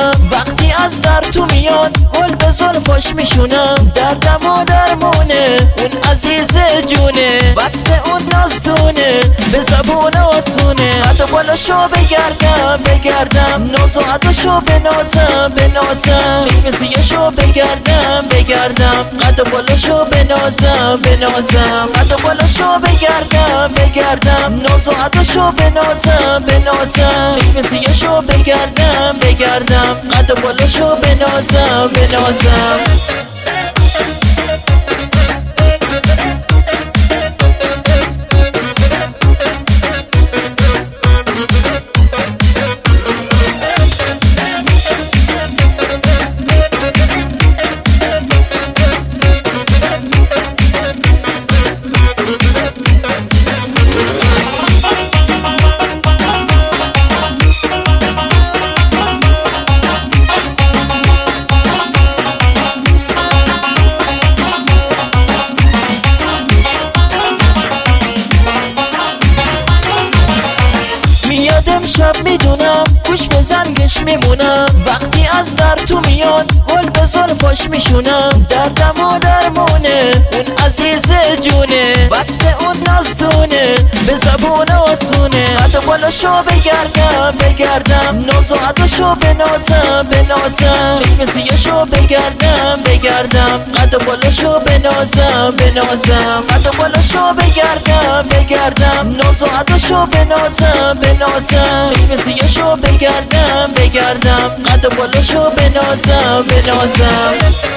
میمونم وقتی از در تو میاد گل به زلفاش میشونم دردم و درمونه اون عزیز جونه وصف اون نازدونه به زبون آسونه حتی بالاشو بگردم ناز و عداشو بنازم چشم سیهشو بگردم قد و بالاشو بنازم حتی بالاشو بگردم ناز و عداشو بنازم چشم سیهشو بگردم قد و بالاشو بنازم امشب میدونم گوش به زنگش میمونم وقتی از در تو میاد گل به زلفاش میشونم دردم و درمونه اون عزیز جونه وصف اون نازدونه به زبون آسونه حتی بالاشو بگردم ناز و عداشو بنازم چشم سیهشو بگردم قد و بالاشو بنازم حتی بالاشو بگردم ناز و عداشو بنازم چشم سیهشو بگردم قد و بالاشو بنازم